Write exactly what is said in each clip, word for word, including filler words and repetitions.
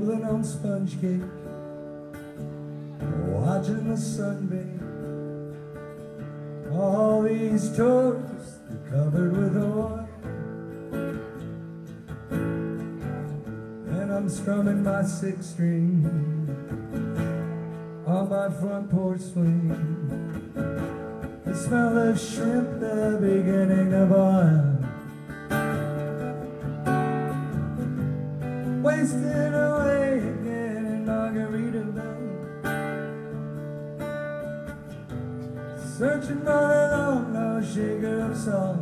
nibbling on sponge cake, watching the sun bathe. All these toes are covered with oil, and I'm strumming my six string on my front porch swing. The smell of shrimp, the beginning of oil, wasting away again in Margaritaville, searching for the long lost shaker of salt.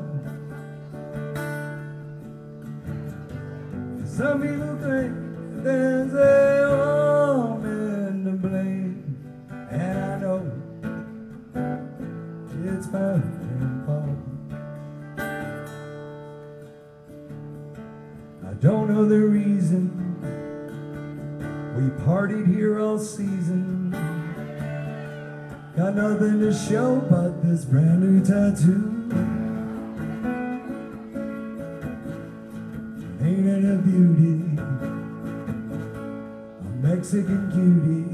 Some people think there's a woman to blame, and I know it's my own fault. I don't know the reason we partied here all season. Got nothing to show but this brand new tattoo. Ain't it a beauty, a Mexican cutie?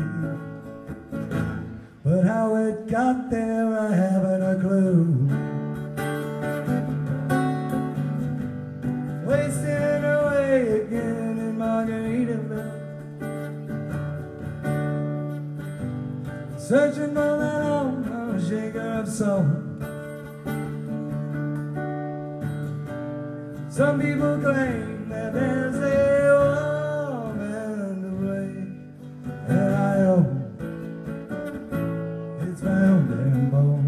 But how it got there, I haven't a clue. Wasting away again in Margaritaville, searching for that old shaker of salt. Some people claim that there's a woman to blame, and I know it's my own damn bone.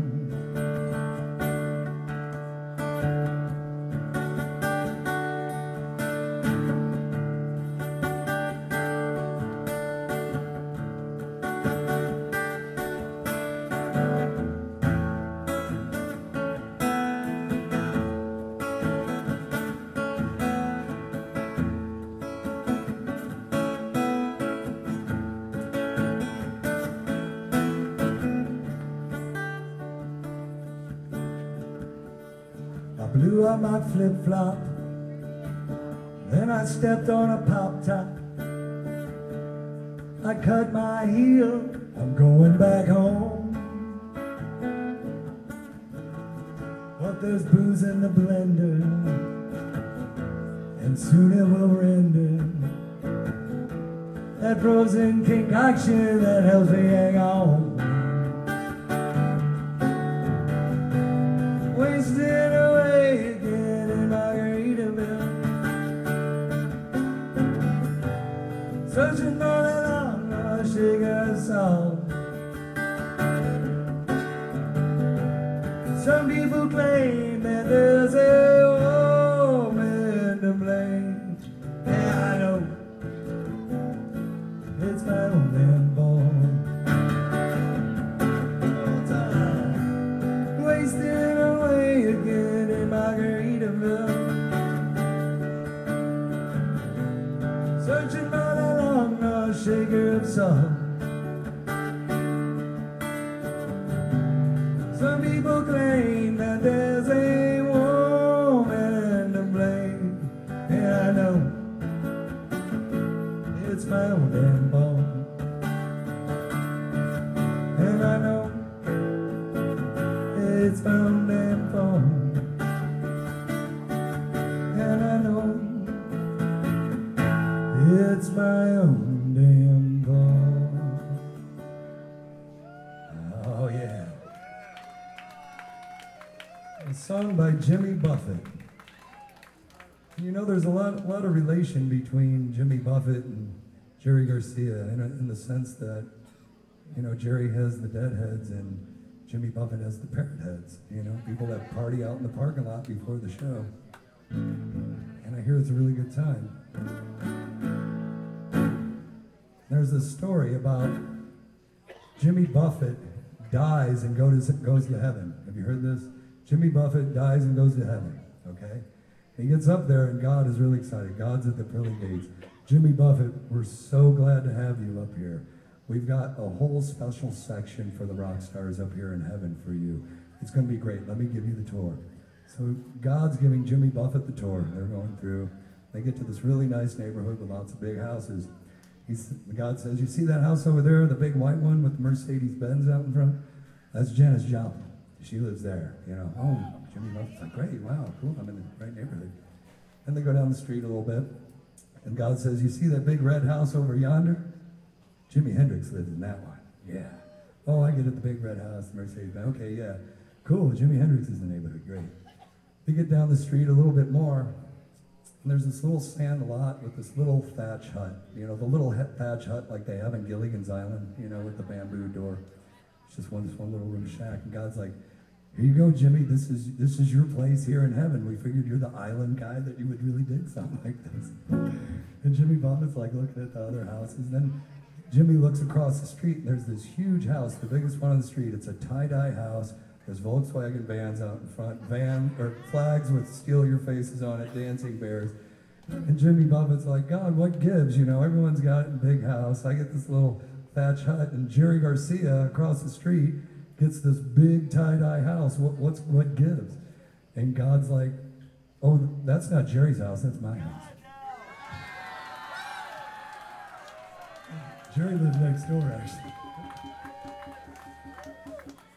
Blew up my flip-flop, then I stepped on a pop-top. I cut my heel, I'm going back home. But there's booze in the blender, and soon it will render that frozen concoction that helps me hang on. Wasted away again in Margaritaville, searching for that long lost shaker of salt. Some people claim that there's a woman to blame, and I know it's my own damn fault. Wasted away again in Margaritaville, searching for that long lost shaker of salt. Some people claim that there's a woman to blame, and I know it's my own damn fault. And I know it's my own damn fault. And I know it's my own damn fault. Oh yeah. A song by Jimmy Buffett. You know, there's a lot, lot of relation between Jimmy Buffett and Jerry Garcia in, a, in the sense that, you know, Jerry has the deadheads and Jimmy Buffett has the parrot heads, you know, people that party out in the parking lot before the show. And I hear it's a really good time. There's a story about Jimmy Buffett dies and goes, goes to heaven. Have you heard this? Jimmy Buffett dies and goes to heaven, okay? He gets up there and God is really excited. God's at the pearly gates. Jimmy Buffett, we're so glad to have you up here. We've got a whole special section for the rock stars up here in heaven for you. It's going to be great. Let me give you the tour. So God's giving Jimmy Buffett the tour. They're going through. They get to this really nice neighborhood with lots of big houses. He's, God says, you see that house over there, the big white one with the Mercedes-Benz out in front? That's Janis Joplin. She lives there, you know. Oh, Jimmy Buffett's like, great, wow, cool, I'm in the right neighborhood. And they go down the street a little bit, and God says, you see that big red house over yonder? Jimi Hendrix lives in that one. Yeah. Oh, I get it, the big red house, the Mercedes-Benz. Okay, yeah. Cool, Jimi Hendrix is in the neighborhood, great. They get down the street a little bit more, and there's this little sand lot with this little thatch hut. You know, the little thatch hut like they have in Gilligan's Island, you know, with the bamboo door. It's just one, this one little room shack. And God's like, here you go, Jimmy. This is this is your place here in heaven. We figured you're the island guy that you would really dig something like this. And Jimmy Buffett's like looking at the other houses. Then Jimmy looks across the street, and there's this huge house, the biggest one on the street. It's a tie-dye house. There's Volkswagen vans out in front, van or flags with steal your faces on it, dancing bears. And Jimmy Buffett's like, God, what gives? You know, everyone's got a big house. I get this little thatch hut, and Jerry Garcia across the street gets this big tie-dye house. What, what's what gives? And God's like, oh, that's not Jerry's house. That's my house. Jerry lives next door, actually.